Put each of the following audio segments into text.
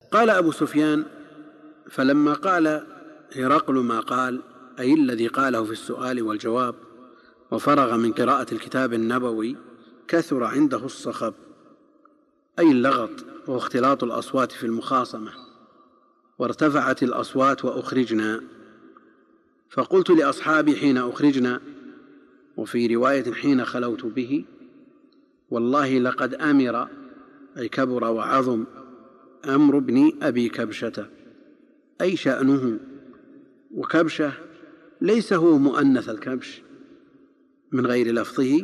قال أبو سفيان: فلما قال هرقل ما قال، أي الذي قاله في السؤال والجواب، وفرغ من قراءة الكتاب النبوي، كثر عنده الصخب، أي اللغط واختلاط الأصوات في المخاصمة، وارتفعت الأصوات وأخرجنا. فقلت لأصحابي حين أخرجنا، وفي رواية حين خلوت به: والله لقد أمر، أي كبر وعظم، أمر ابن أبي كبشة، أي شأنه. وكبشة ليس هو مؤنث الكبش من غير لفظه،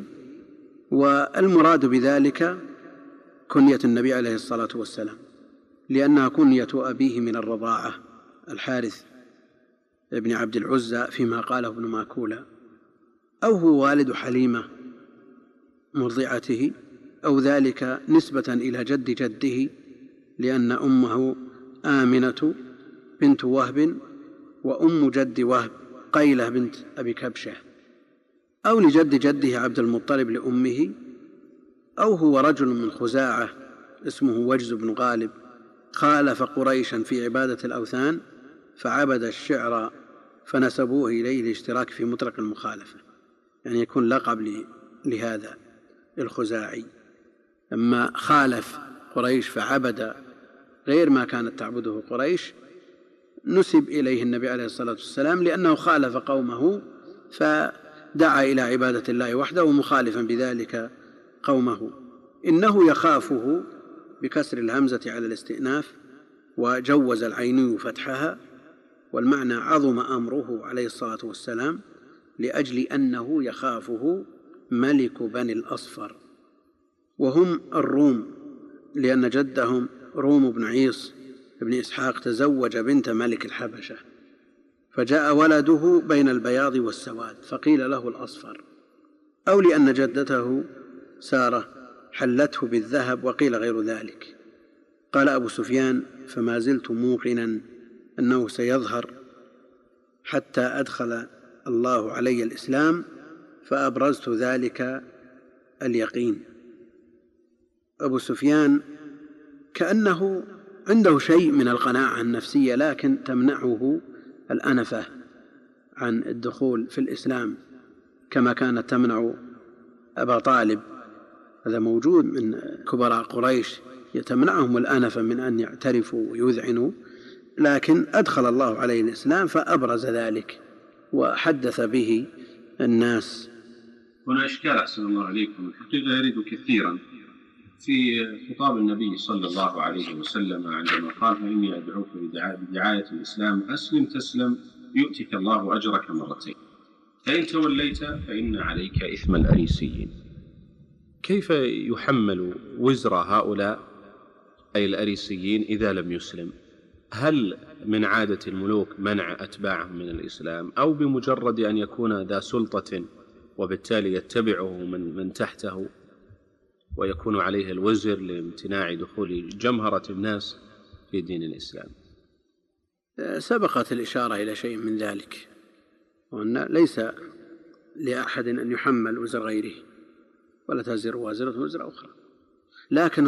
والمراد بذلك كنية النبي عليه الصلاة والسلام، لأنها كنية أبيه من الرضاعة، الحارث ابن عبد العزى فيما قاله ابن ماكولة، أو هو والد حليمة مرضعته، أو ذلك نسبة إلى جد جده، لأن أمه آمنة بنت وهب، وأم جد وهب قيلة بنت أبي كبشة، أو لجد جده عبد المطلب لأمه، أو هو رجل من خزاعة اسمه وجز بن غالب، خالف قريشا في عبادة الأوثان، فعبد الشعر فنسبوه إليه الاشتراك في مطلق المخالفة، يعني يكون لقب لهذا الخزاعي. لما خالف قريش فعبد غير ما كانت تعبده قريش، نسب إليه النبي عليه الصلاة والسلام، لأنه خالف قومه فدعا إلى عبادة الله وحده، ومخالفا بذلك قومه. إنه يخافه بكسر الهمزة على الاستئناف، وجوز العيني فتحها، والمعنى عظم أمره عليه الصلاة والسلام، لأجل أنه يخافه ملك بني الأصفر، وهم الروم، لأن جدهم روم بن عيص بن إسحاق تزوج بنت ملك الحبشة، فجاء ولده بين البياض والسواد فقيل له الأصفر، أو لأن جدته سارة حلته بالذهب، وقيل غير ذلك. قال أبو سفيان: فما زلت موقنا أنه سيظهر حتى أدخل الله علي الإسلام، فأبرزت ذلك اليقين. أبو سفيان كأنه عنده شيء من القناعة النفسية، لكن تمنعه الأنفة عن الدخول في الإسلام، كما كانت تمنع أبا طالب. هذا موجود من كبراء قريش، يتمنعهم الأنفة من أن يعترفوا ويذعنوا، لكن أدخل الله عليه الإسلام فأبرز ذلك وحدث به الناس. هنا إشكال أحسن الله عليكم، الحقيقة يرد كثيرا في خطاب النبي صلى الله عليه وسلم عندما قال: فإني أدعوك بدعاية الإسلام، أسلم تسلم يؤتك الله أجرك مرتين، فإن توليت فإن عليك إثم الأريسيين. كيف يحمل وزر هؤلاء أي الأريسيين إذا لم يسلم؟ هل من عادة الملوك منع أتباعهم من الإسلام، أو بمجرد أن يكون ذا سلطة وبالتالي يتبعه من تحته ويكون عليه الوزر لامتناع دخول جمهرة الناس في دين الإسلام؟ سبقت الإشارة إلى شيء من ذلك، وأن ليس لأحد أن يحمل وزر غيره، ولا تزر وازرة وزر أخرى، لكن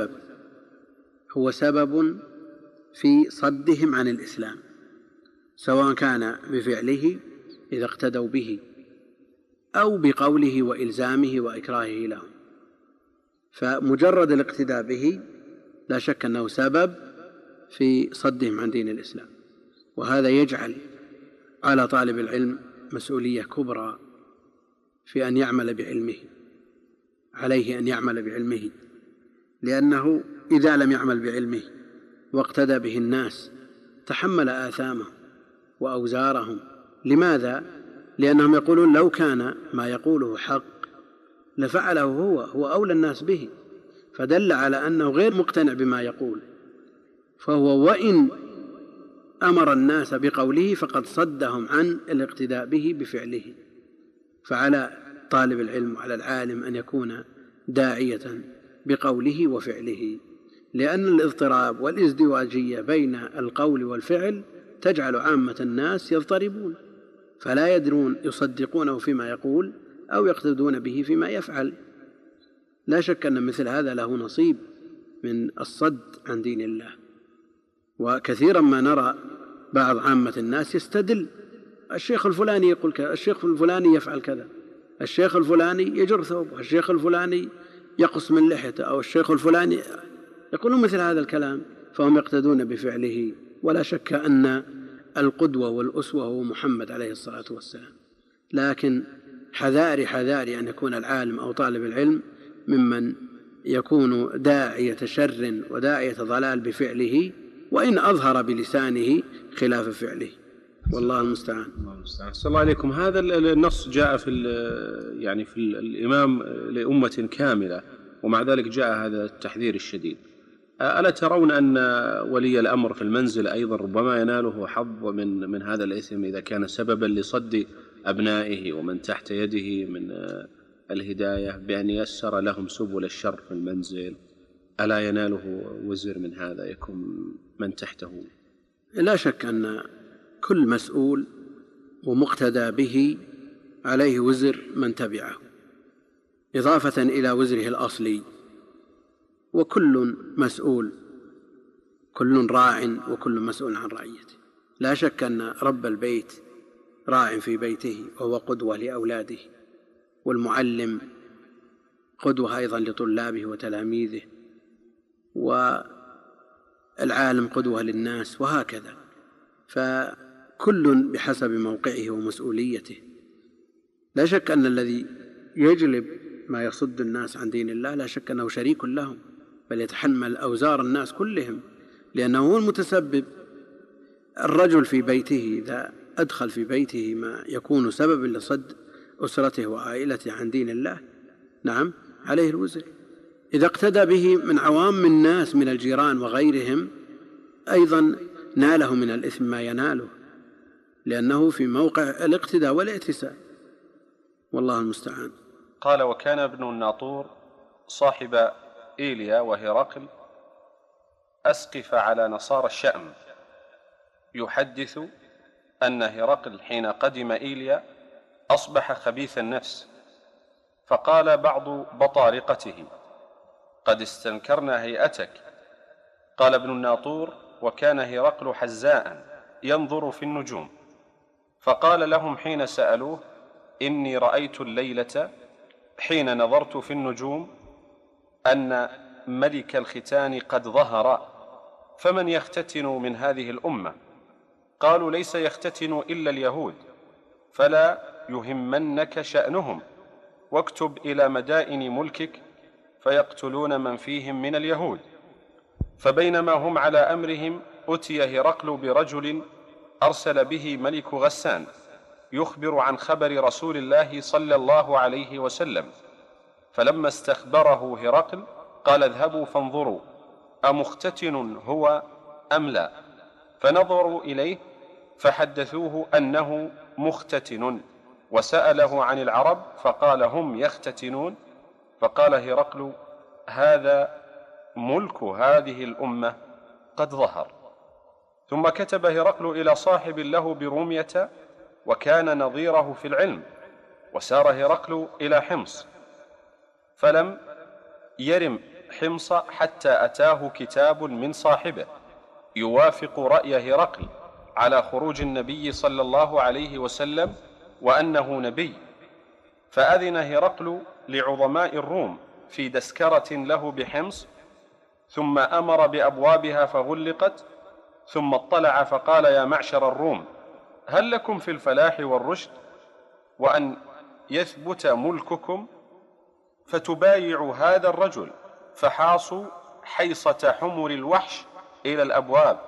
هو سبب في صدهم عن الإسلام، سواء كان بفعله إذا اقتدوا به، أو بقوله وإلزامه وإكراهه لهم. فمجرد الاقتداء به لا شك أنه سبب في صدهم عن دين الإسلام، وهذا يجعل على طالب العلم مسؤولية كبرى في أن يعمل بعلمه، عليه أن يعمل بعلمه، لأنه إذا لم يعمل بعلمه واقتدى به الناس تحمل آثامهم وأوزارهم. لماذا؟ لأنهم يقولون لو كان ما يقوله حق لفعله هو أولى الناس به، فدل على أنه غير مقتنع بما يقول، فهو وإن أمر الناس بقوله فقد صدهم عن الاقتداء به بفعله. فعلى طالب العلم وعلى العالم أن يكون داعية بقوله وفعله، لأن الاضطراب والازدواجية بين القول والفعل تجعل عامة الناس يضطربون، فلا يدرون يصدقونه فيما يقول أو يقتدون به فيما يفعل. لا شك أن مثل هذا له نصيب من الصد عن دين الله. وكثيرا ما نرى بعض عامة الناس يستدل، الشيخ الفلاني يقول كذا، الشيخ الفلاني يفعل كذا، الشيخ الفلاني يجر ثوبه، الشيخ الفلاني يقص من لحيته، أو الشيخ الفلاني، يقولون مثل هذا الكلام، فهم يقتدون بفعله. ولا شك أن القدوة والأسوة هو محمد عليه الصلاة والسلام، لكن حذاري أن يكون العالم أو طالب العلم ممن يكون داعية شر وداعية ضلال بفعله، وإن أظهر بلسانه خلاف فعله، والله المستعان. صلى الله عليكم. هذا النص جاء في الإمام لأمة كاملة، ومع ذلك جاء هذا التحذير الشديد. ألا ترون أن ولي الأمر في المنزل أيضا ربما يناله حظ من هذا الإثم إذا كان سببا لصد أبنائه ومن تحت يده من الهداية بأن يسر لهم سبل الشر في المنزل؟ ألا يناله وزر من هذا يكون من تحته؟ لا شك أن كل مسؤول ومقتدى به عليه وزر من تبعه، إضافة إلى وزره الأصلي. وكل مسؤول، كل راع وكل مسؤول عن رعيته. لا شك أن رب البيت راع في بيته وهو قدوة لأولاده، والمعلم قدوة أيضا لطلابه وتلاميذه، والعالم قدوة للناس، وهكذا. فكل بحسب موقعه ومسؤوليته. لا شك أن الذي يجلب ما يصد الناس عن دين الله لا شك أنه شريك لهم، بل يتحمل أوزار الناس كلهم، لأنه هو المتسبب. الرجل في بيته إذا أدخل في بيته ما يكون سببا لصد أسرته وعائلته عن دين الله، نعم عليه الوزر. إذا اقتدى به من عوام الناس من الجيران وغيرهم أيضا ناله من الإثم ما يناله، لأنه في موقع الاقتداء والائتساء، والله المستعان. قال: وكان ابن الناطور صاحب إيليا وهرقل أسقف على نصارى الشأم، يحدث أن هرقل حين قدم إيليا أصبح خبيث النفس، فقال بعض بطارقته: قد استنكرنا هيئتك. قال ابن الناطور: وكان هرقل حزاء ينظر في النجوم، فقال لهم حين سألوه: إني رأيت الليلة حين نظرت في النجوم أن ملك الختان قد ظهر، فمن يختتن من هذه الأمة؟ قالوا: ليس يختتن إلا اليهود، فلا يهمنك شأنهم، واكتب إلى مدائن ملكك فيقتلون من فيهم من اليهود. فبينما هم على أمرهم أتي هرقل برجل أرسل به ملك غسان يخبر عن خبر رسول الله صلى الله عليه وسلم، فلما استخبره هرقل قال: اذهبوا فانظروا أمختتن هو أم لا؟ فنظروا إليه فحدثوه أنه مختتن، وسأله عن العرب فقال: هم يختتنون. فقال هرقل: هذا ملك هذه الأمة قد ظهر. ثم كتب هرقل إلى صاحب له برومية وكان نظيره في العلم، وسار هرقل إلى حمص، فلم يرم حمص حتى أتاه كتاب من صاحبه يوافق رأي هرقل على خروج النبي صلى الله عليه وسلم وأنه نبي، فأذن هرقل لعظماء الروم في دسكرة له بحمص، ثم أمر بأبوابها فغلقت، ثم اطلع فقال: يا معشر الروم، هل لكم في الفلاح والرشد وأن يثبت ملككم فتبايعوا هذا الرجل؟ فحاصوا حيصة حمر الوحش إلى الأبواب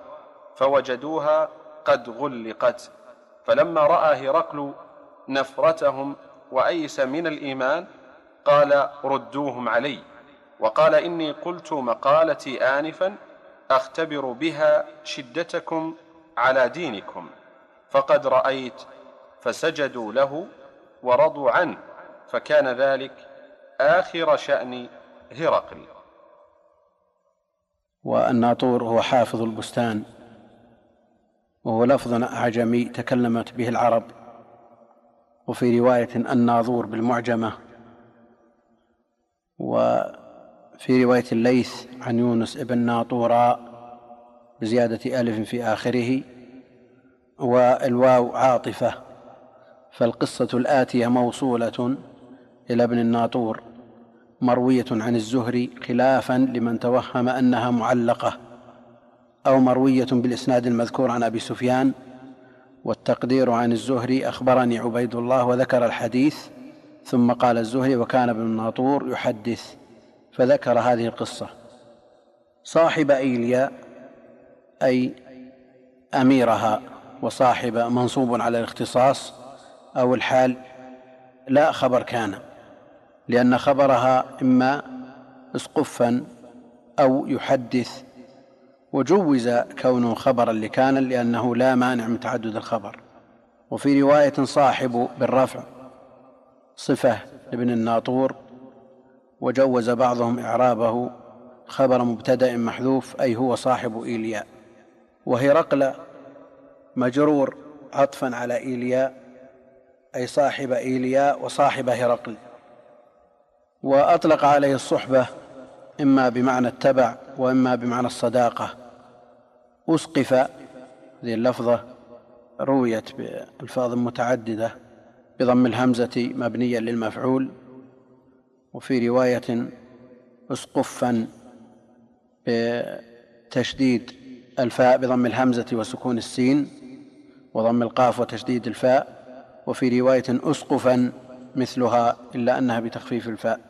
فوجدوها قد غلقت. فلما رأى هرقل نفرتهم وأيس من الإيمان قال: ردوهم علي. وقال: إني قلت مقالتي آنفا أختبر بها شدتكم على دينكم، فقد رأيت. فسجدوا له ورضوا عنه، فكان ذلك آخر شأن هرقل. والناطور هو حافظ البستان، وهو لفظ أعجمي تكلمت به العرب، وفي رواية الناظور بالمعجمة، وفي رواية الليث عن يونس ابن ناطورا بزيادة ألف في آخره، والواو عاطفة. فالقصة الآتية موصولة إلى ابن الناطور مروية عن الزهري، خلافا لمن توهم أنها معلقة، أو مروية بالإسناد المذكور عن أبي سفيان، والتقدير عن الزهري أخبرني عبيد الله وذكر الحديث، ثم قال الزهري وكان ابن الناطور يحدث، فذكر هذه القصة. صاحب إيليا أي أميرها، وصاحب منصوب على الاختصاص أو الحال، لا خبر كان، لأن خبرها إما اسقفا أو يحدث، وجوز كونه خبرا لكان لأنه لا مانع من تعدد الخبر. وفي رواية صاحب بالرفع صفة لابن الناطور، وجوز بعضهم إعرابه خبر مبتدأ محذوف أي هو صاحب إيليا. وهرقل مجرور عطفا على إيليا أي صاحب إيليا وصاحب هرقل. وأطلق عليه الصحبة إما بمعنى التبع وإما بمعنى الصداقة. أسقف، هذه اللفظة رويت بألفاظ متعددة بضم الهمزة مبنيا للمفعول، وفي رواية أسقفا بتشديد الفاء بضم الهمزة وسكون السين وضم القاف وتشديد الفاء، وفي رواية أسقفا مثلها إلا أنها بتخفيف الفاء.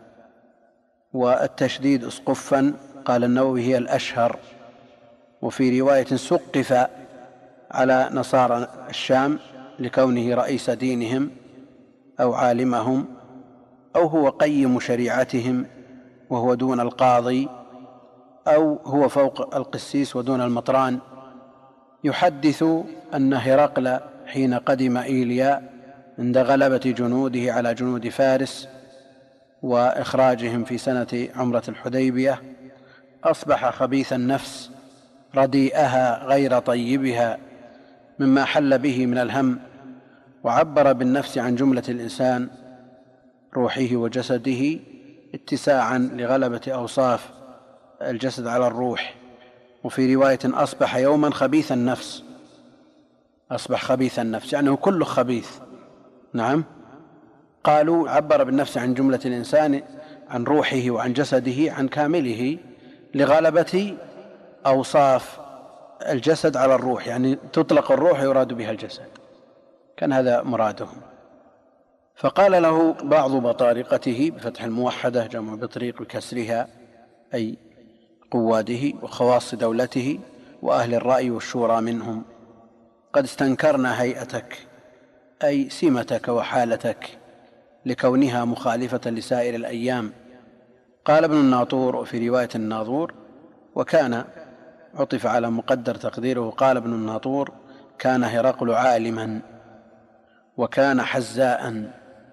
والتشديد أسقفا قال النووي هي الأشهر. وفي رواية سقف على نصارى الشام لكونه رئيس دينهم أو عالمهم، أو هو قيم شريعتهم وهو دون القاضي، أو هو فوق القسيس ودون المطران. يحدث أن هرقل حين قدم إيليا عند غلبة جنوده على جنود فارس وإخراجهم في سنة عمرة الحديبية أصبح خبيث النفس رديئها غير طيبها مما حل به من الهم، وعبر بالنفس عن جملة الإنسان روحه وجسده اتساعا لغلبة أوصاف الجسد على الروح. وفي رواية أصبح يوما خبيث النفس، أصبح خبيث النفس يعني كله خبيث. نعم، قالوا عبر بالنفس عن جملة الإنسان عن روحه وعن جسده عن كامله لغلبة أوصاف الجسد على الروح، يعني تطلق الروح يراد بها الجسد، كان هذا مرادهم. فقال له بعض بطارقته بفتح الموحدة جمع بطريق بكسرها أي قواده وخواص دولته وأهل الرأي والشورى منهم: قد استنكرنا هيئتك أي سمتك وحالتك لكونها مخالفة لسائر الأيام. قال ابن الناطور وفي رواية الناظور وكان عطف على مقدر تقديره. قال ابن الناطور: كان هرقل عالما وكان حزاء،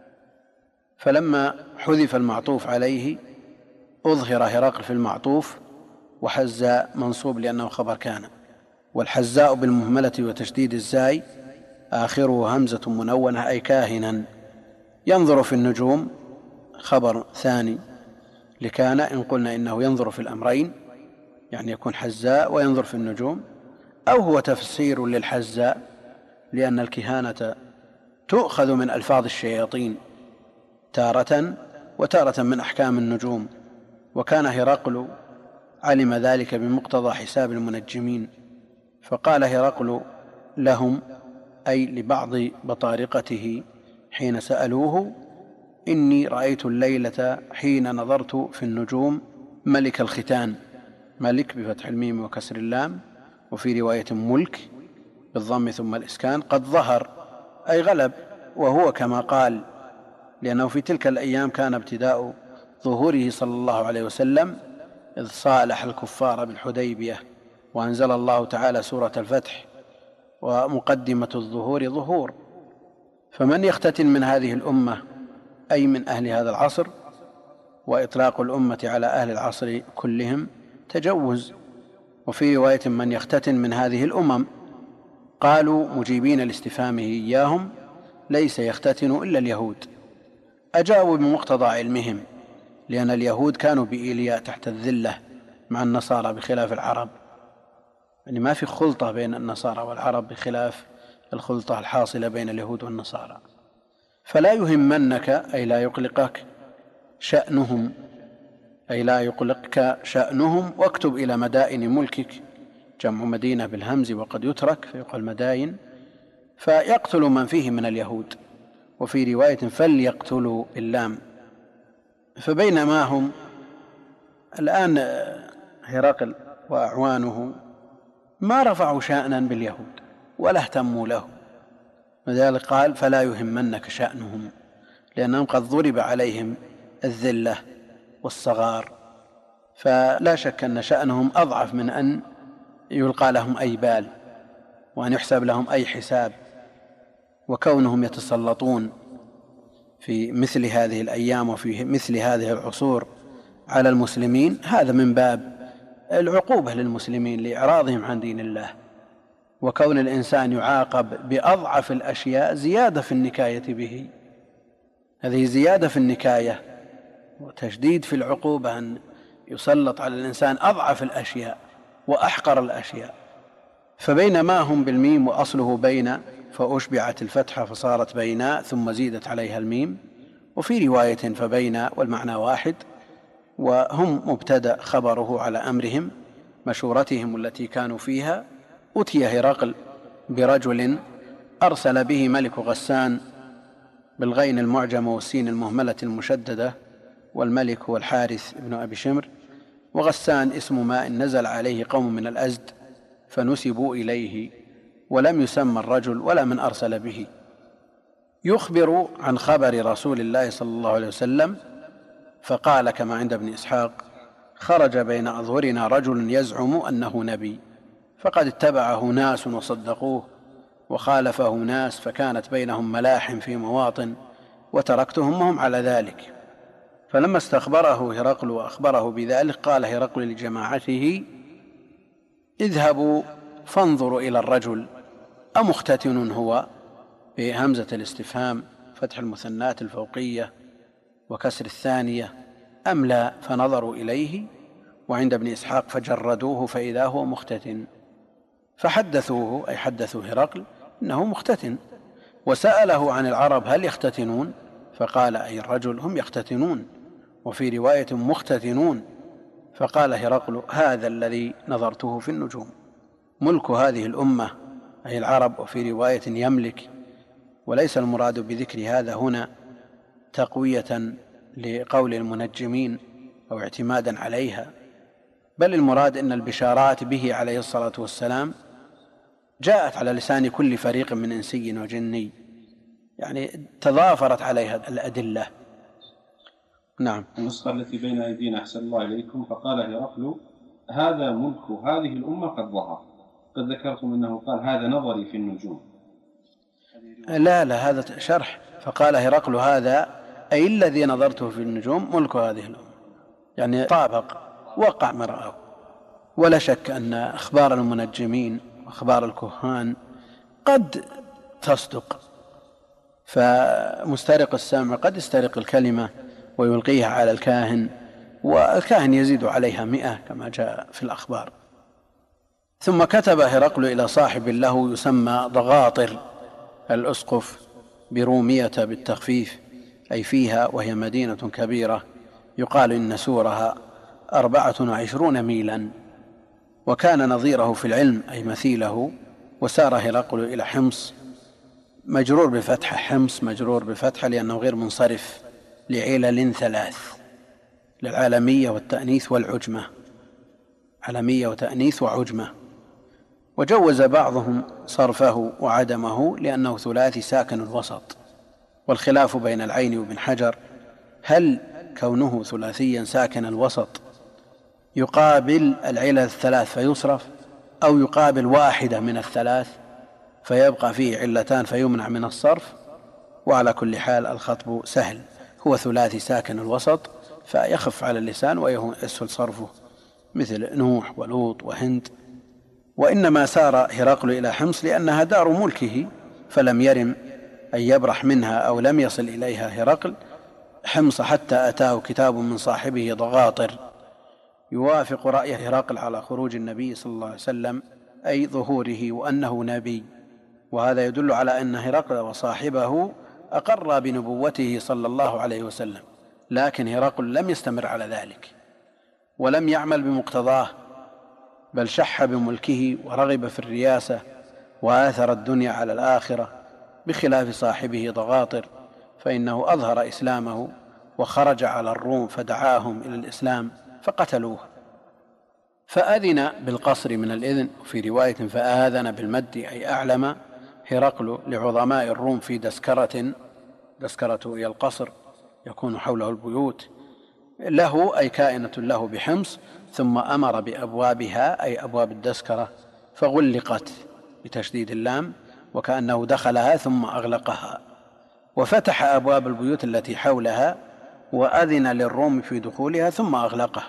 فلما حذف المعطوف عليه أظهر هرقل في المعطوف، وحزاء منصوب لأنه خبر كان. والحزاء بالمهملة وتشديد الزاي آخره همزة منونة أي كاهنا. ينظر في النجوم خبر ثاني لكان إن قلنا إنه ينظر في الأمرين، يعني يكون حزاء وينظر في النجوم، أو هو تفسير للحزاء لأن الكهانة تؤخذ من ألفاظ الشياطين تارة، وتارة من أحكام النجوم. وكان هرقل علم ذلك بمقتضى حساب المنجمين، فقال هرقل لهم أي لبعض بطارقته حين سألوه: إني رأيت الليلة حين نظرت في النجوم ملك الختان، ملك بفتح الميم وكسر اللام، وفي رواية ملك بالضم ثم الإسكان، قد ظهر أي غلب، وهو كما قال، لأنه في تلك الأيام كان ابتداء ظهوره صلى الله عليه وسلم إذ صالح الكفار بالحديبية، وأنزل الله تعالى سورة الفتح، ومقدمة الظهور ظهور. فمن يختتن من هذه الأمة أي من أهل هذا العصر، وإطلاق الأمة على أهل العصر كلهم تجوز. وفي رواية من يختتن من هذه الأمم، قالوا مجيبين لاستفهامه إياهم: ليس يختتن إلا اليهود. أجابوا بمقتضى علمهم، لأن اليهود كانوا بإيليا تحت الذلة مع النصارى بخلاف العرب. يعني ما في خلطة بين النصارى والعرب بخلاف الخلطة الحاصلة بين اليهود والنصارى. فلا يهمنك أي لا يقلقك شأنهم، أي لا يقلقك شأنهم، واكتب إلى مدائن ملكك، جمع مدينة بالهمز وقد يترك فيقال مداين، فيقتل من فيه من اليهود، وفي رواية فليقتلوا باللام. فبينما هم الآن هرقل وأعوانه ما رفعوا شأنا باليهود ولا اهتموا له، لذلك قال فلا يهمنك شأنهم، لأنهم قد ضرب عليهم الذلة والصغار، فلا شك أن شأنهم أضعف من أن يلقى لهم أي بال وأن يحسب لهم أي حساب. وكونهم يتسلطون في مثل هذه الأيام وفي مثل هذه العصور على المسلمين هذا من باب العقوبة للمسلمين لإعراضهم عن دين الله. وكون الإنسان يعاقب بأضعف الأشياء زيادة في النكاية به، هذه زيادة في النكاية وتشديد في العقوبة، أن يسلط على الإنسان أضعف الأشياء وأحقر الأشياء. فبينما هم بالميم وأصله بين فأشبعت الفتحة فصارت بينا ثم زيدت عليها الميم، وفي رواية فبين والمعنى واحد، وهم مبتدأ خبره على أمرهم مشورتهم التي كانوا فيها. أتي هرقل برجل أرسل به ملك غسان بالغين المعجمة والسين المهملة المشددة، والملك هو الحارث بن أبي شمر، وغسان اسم ماء نزل عليه قوم من الأزد فنسبوا إليه، ولم يسمى الرجل ولا من أرسل به. يخبر عن خبر رسول الله صلى الله عليه وسلم فقال كما عند ابن إسحاق: خرج بين أظهرنا رجل يزعم أنه نبي، فقد اتبعه ناس وصدقوه، وخالفه ناس، فكانت بينهم ملاحم في مواطن، وتركتهم وهم على ذلك. فلما استخبره هرقل وأخبره بذلك قال هرقل لجماعته: اذهبوا فانظروا إلى الرجل أمختتن هو، بهمزة الاستفهام فتح المثنات الفوقية وكسر الثانية، أم لا، فنظروا إليه. وعند ابن إسحاق فجردوه فإذا هو مختتن، فحدثوه أي حدثوا هرقل إنه مختتن، وسأله عن العرب هل يختتنون، فقال أي الرجل هم يختتنون، وفي رواية مختتنون. فقال هرقل: هذا الذي نظرته في النجوم. ملك هذه الأمة أي العرب، وفي رواية يملك، وليس المراد بذكر هذا هنا تقوية لقول المنجمين أو اعتمادا عليها، بل المراد أن البشارات به عليه الصلاة والسلام جاءت على لسان كل فريق من إنسي وجني، يعني تضافرت عليها الأدلة. نعم. النسخة التي بين أيدينا أحسن الله إليكم: فقال هرقل: هذا ملك هذه الأمة قد ظهر. قد ذكرتم أنه قال هذا نظري في النجوم. لا هذا شرح. فقال هرقل: هذا أي الذي نظرته في النجوم ملك هذه الأمة، يعني طابق وقع ما رأه. ولا شك أن أخبار المنجمين وأخبار الكهان قد تصدق، فمسترق السمع قد يسترق الكلمة ويلقيها على الكاهن، والكاهن يزيد عليها 100 كما جاء في الأخبار. ثم كتب هرقل إلى صاحب له يسمى ضغاطر الأسقف برومية بالتخفيف، أي فيها، وهي مدينة كبيرة يقال إن سورها 24 ميلا، وكان نظيره في العلم أي مثيله. وسار هرقل إلى حمص، مجرور بفتحة، حمص مجرور بفتحة لأنه غير منصرف لعلل 3: للعالمية والتأنيث والعجمة، علمية وتأنيث وعجمة. وجوز بعضهم صرفه وعدمه لأنه ثلاثي ساكن الوسط، والخلاف بين العين وابن حجر هل كونه ثلاثيا ساكن الوسط يقابل العلل 3 فيصرف، أو يقابل واحدة من 3 فيبقى فيه علتان فيمنع من الصرف. وعلى كل حال الخطب سهل، هو ثلاثي ساكن الوسط فيخف على اللسان ويسهل صرفه، مثل نوح ولوط وهند. وإنما سار هرقل إلى حمص لأنها دار ملكه، فلم يرم أن يبرح منها أو لم يصل إليها هرقل حمص حتى أتاه كتاب من صاحبه ضغاطر يوافق رأي هرقل على خروج النبي صلى الله عليه وسلم أي ظهوره وأنه نبي، وهذا يدل على أن هرقل وصاحبه أقر بنبوته صلى الله عليه وسلم، لكن هرقل لم يستمر على ذلك ولم يعمل بمقتضاه، بل شح بملكه ورغب في الرياسة وآثر الدنيا على الآخرة، بخلاف صاحبه ضغاطر، فإنه أظهر إسلامه وخرج على الروم فدعاهم إلى الإسلام فقتلوه. فأذن بالقصر من الإذن، وفي رواية فآذن بالمد أي أعلم هرقل لعظماء الروم في دسكرة هي القصر يكون حوله البيوت له أي كائنة له بحمص، ثم أمر بأبوابها أي أبواب الدسكرة فغلقت بتشديد اللام، وكأنه دخلها ثم أغلقها، وفتح أبواب البيوت التي حولها وأذن للروم في دخولها ثم أغلقها.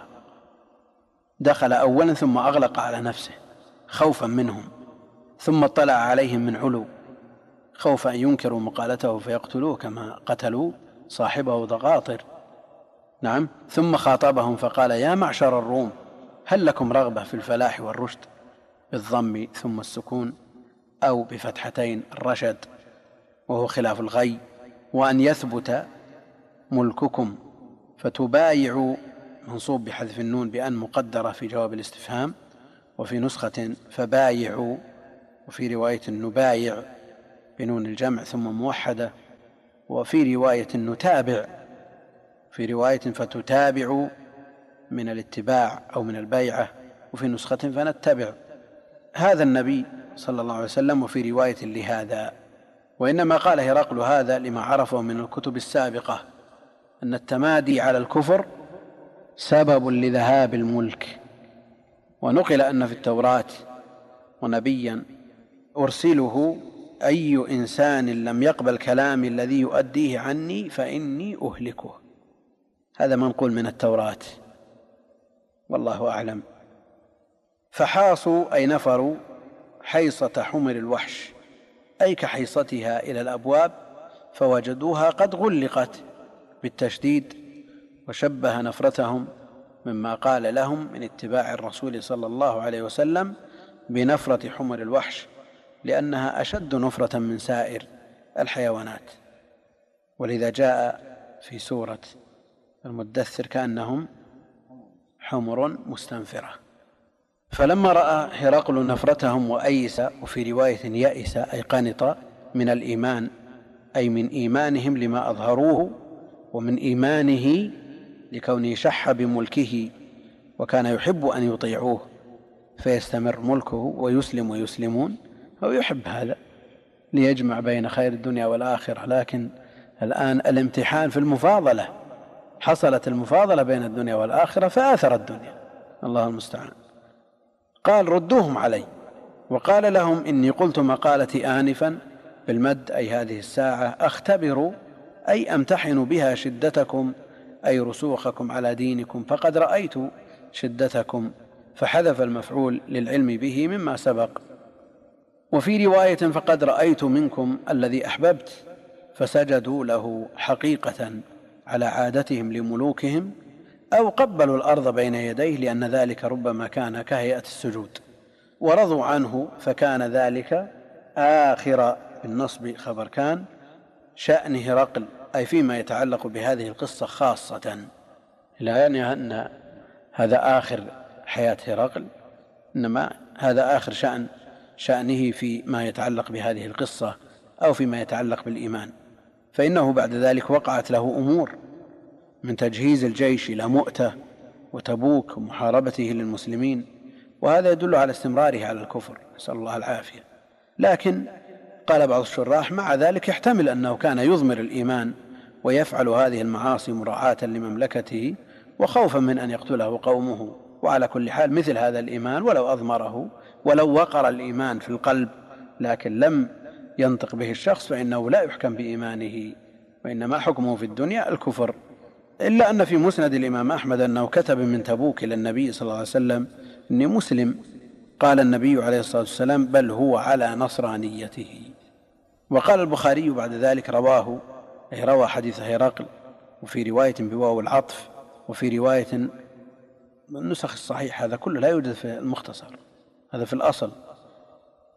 دخل أولا ثم أغلق على نفسه خوفا منهم، ثم اطلع عليهم من علو خوف أن ينكروا مقالته فيقتلوه كما قتلوا صاحبه ضغاطر. نعم. ثم خاطبهم فقال: يا معشر الروم، هل لكم رغبة في الفلاح والرشد بالضم ثم السكون، أو بفتحتين الرشد وهو خلاف الغي، وأن يثبت ملككم فتبايعوا منصوب بحذف النون بأن مقدرة في جواب الاستفهام، وفي نسخة فبايعوا، وفي رواية نبايع بنون الجمع ثم موحدة، وفي رواية نتابع، في رواية فتتابعوا من الاتباع أو من البيعة، وفي نسخة فنتبع هذا النبي صلى الله عليه وسلم، وفي رواية لهذا. وإنما قال هرقل هذا لما عرفه من الكتب السابقة أن التمادي على الكفر سبب لذهاب الملك، ونقل أن في التوراة: ونبيا أرسله أي إنسان لم يقبل كلامي الذي يؤديه عني فإني أهلكه. هذا منقول من التوراة والله أعلم. فحاصوا أي نفروا حيصة حمر الوحش أي كحيصتها إلى الأبواب، فوجدوها قد غلقت بالتشديد، وشبه نفرتهم مما قال لهم من اتباع الرسول صلى الله عليه وسلم بنفرة حمر الوحش، لأنها أشد نفرة من سائر الحيوانات، ولذا جاء في سورة المدثر كأنهم حمر مستنفرة. فلما رأى هرقل نفرتهم وأيس، وفي رواية يأس أي قنط من الإيمان، أي من إيمانهم لما أظهروه، ومن إيمانه لكونه شح بملكه وكان يحب أن يطيعوه فيستمر ملكه ويسلم ويسلمون، أو يحب هذا ليجمع بين خير الدنيا والآخرة. لكن الآن الامتحان في المفاضلة، حصلت المفاضلة بين الدنيا والآخرة فآثر الدنيا، الله المستعان. قال: ردوهم علي. وقال لهم: إني قلت مقالتي آنفا بالمد أي هذه الساعة أختبر أي أمتحن بها شدتكم أي رسوخكم على دينكم، فقد رأيت شدتكم، فحذف المفعول للعلم به مما سبق. وفي رواية فقد رأيت منكم الذي أحببت، فسجدوا له حقيقة على عادتهم لملوكهم، أو قبلوا الأرض بين يديه، لأن ذلك ربما كان كهيئة السجود، ورضوا عنه، فكان ذلك آخر بالنصب خبر كان شأن هرقل، أي فيما يتعلق بهذه القصة خاصة، لا يعني أن هذا آخر حياة هرقل، إنما هذا آخر شأنه فيما يتعلق بهذه القصة أو فيما يتعلق بالإيمان. فإنه بعد ذلك وقعت له أمور من تجهيز الجيش إلى مؤتة وتبوك ومحاربته للمسلمين، وهذا يدل على استمراره على الكفر، نسأل الله العافية. لكن قال بعض الشراح: مع ذلك يحتمل أنه كان يضمر الإيمان ويفعل هذه المعاصي مراعاة لمملكته وخوفا من أن يقتله قومه. وعلى كل حال مثل هذا الإيمان ولو أضمره، ولو وقر الإيمان في القلب لكن لم ينطق به الشخص، فإنه لا يحكم بإيمانه، وإنما حكمه في الدنيا الكفر. إلا أن في مسند الإمام أحمد أنه كتب من تبوك إلى النبي صلى الله عليه وسلم: إني مسلم. قال النبي عليه الصلاة والسلام: بل هو على نصرانيته. وقال البخاري بعد ذلك: روى حديث هرقل، وفي رواية بواو العطف، وفي رواية النسخ الصحيح، هذا كله لا يوجد في المختصر، هذا في الأصل.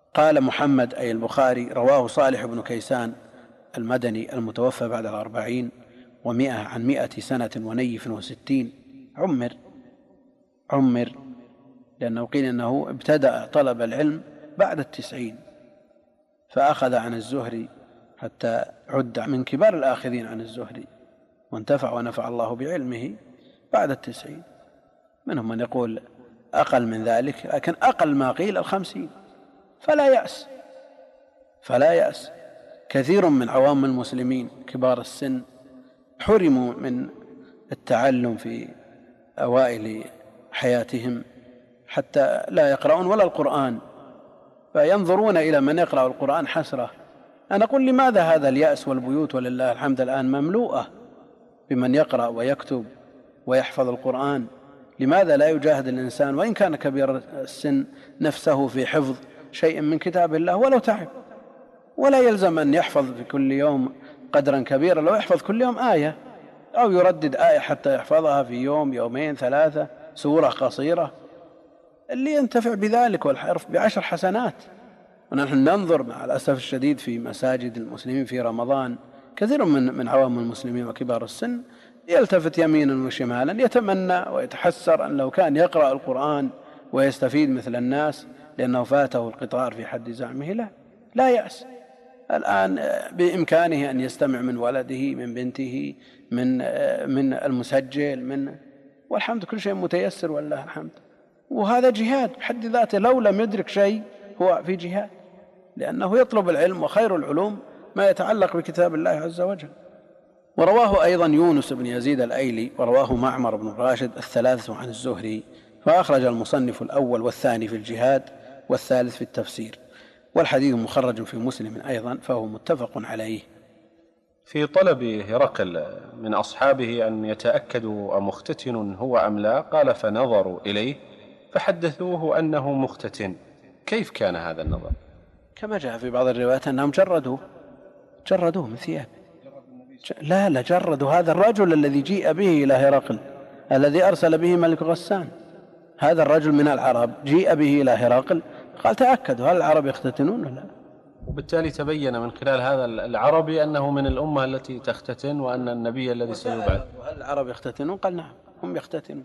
قال محمد أي البخاري: رواه صالح بن كيسان المدني المتوفى بعد 40 و100 عن 100 سنة ونيف و60. عمر لأنه قيل أنه ابتدأ طلب العلم بعد 90، فأخذ عن الزهري حتى عد من كبار الآخذين عن الزهري، وانتفع ونفع الله بعلمه بعد 90. منهم من يقول أقل من ذلك، لكن أقل ما قيل 50. فلا يأس. كثير من عوام المسلمين كبار السن حرموا من التعلم في أوائل حياتهم حتى لا يقرؤون ولا القرآن، فينظرون إلى من يقرأ القرآن حسرة. أنا أقول لماذا هذا اليأس؟ والبيوت ولله الحمد الآن مملوءة بمن يقرأ ويكتب ويحفظ القرآن. لماذا لا يجاهد الإنسان وإن كان كبير السن نفسه في حفظ شيء من كتاب الله ولو تعب؟ ولا يلزم أن يحفظ في كل يوم قدرا كبيرا، لو يحفظ كل يوم آية أو يردد آية حتى يحفظها في يوم 2 3 سورة قصيرة، اللي ينتفع بذلك والحرف ب10 حسنات. ونحن ننظر مع الأسف الشديد في مساجد المسلمين في رمضان كثير من عوام المسلمين وكبار السن يلتفت يمينا وشمالا يتمنى ويتحسر أن لو كان يقرأ القرآن ويستفيد مثل الناس لأنه فاته القطار في حد زعمه. لا يأس. الآن بإمكانه أن يستمع من ولده، من بنته، من المسجل، والحمد كل شيء متيسر والله الحمد. وهذا جهاد بحد ذاته، لو لم يدرك شيء هو في جهاد، لأنه يطلب العلم، وخير العلوم ما يتعلق بكتاب الله عز وجل. ورواه أيضا يونس بن يزيد الأيلي، ورواه معمر بن راشد الثلاثة عن الزهري، فأخرج المصنف الأول والثاني في الجهاد والثالث في التفسير، والحديث مخرج في مسلم أيضا، فهو متفق عليه. في طلب هرقل من أصحابه أن يتأكدوا أمختتن هو أم لا، قال: فنظروا إليه فحدثوه أنه مختتن. كيف كان هذا النظر؟ كما جاء في بعض الروايات أنهم جردوه من ثيابه. لا جردوا هذا الرجل الذي جيء به إلى هرقل، الذي أرسل به ملك غسان. هذا الرجل من العرب جيء به إلى هرقل، قال: تأكدوا هل العرب يختتنون ولا لا؟ وبالتالي تبين من خلال هذا العربي أنه من الأمة التي تختتن، وأن النبي الذي سيبعث. هل العرب يختتنون؟ قال: نعم هم يختتنون.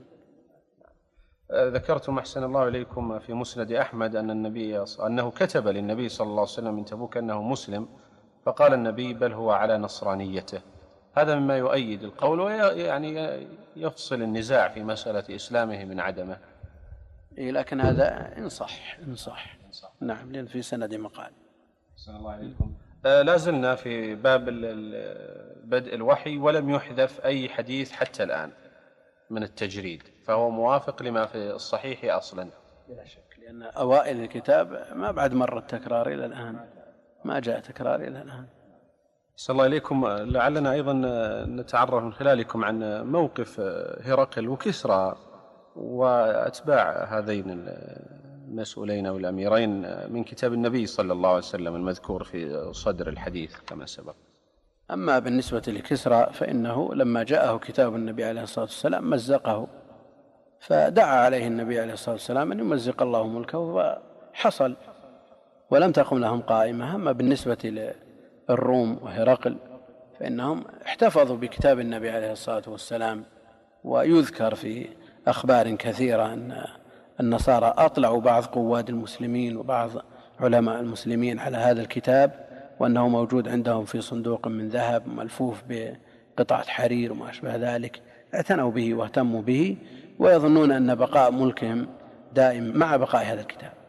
ذكرتم أحسن الله إليكم في مسند أحمد أنه كتب للنبي صلى الله عليه وسلم من تبوك أنه مسلم، فقال النبي: بل هو على نصرانيته. هذا مما يؤيد القول ويعني يفصل النزاع في مسألة إسلامه من عدمه. لكن هذا إن صح. نعم، لأن في سند مقال. أحسن الله إليكم. لا زلنا في باب بدء الوحي، ولم يحذف أي حديث حتى الآن من التجريد، فهو موافق لما في الصحيح أصلا بلا شك، لأن أوائل الكتاب ما بعد مر التكرار إلى الآن، ما جاء تكرار إلى الآن. صلى الله عليكم. لعلنا أيضا نتعرف من خلالكم عن موقف هرقل وكسرى وأتباع هذين المسؤولين أو الأميرين من كتاب النبي صلى الله عليه وسلم المذكور في صدر الحديث كما سبق. أما بالنسبة لكسرى فإنه لما جاءه كتاب النبي عليه الصلاة والسلام مزقه، فدعا عليه النبي عليه الصلاة والسلام أن يمزق الله ملكه، وحصل ولم تقم لهم قائمة. أما بالنسبة للروم وهرقل فإنهم احتفظوا بكتاب النبي عليه الصلاة والسلام، ويذكر في أخبار كثيرة أن النصارى أطلعوا بعض قواد المسلمين وبعض علماء المسلمين على هذا الكتاب، وأنه موجود عندهم في صندوق من ذهب ملفوف بقطعة حرير وما أشبه ذلك. اعتنوا به واهتموا به، ويظنون أن بقاء ملكهم دائم مع بقاء هذا الكتاب.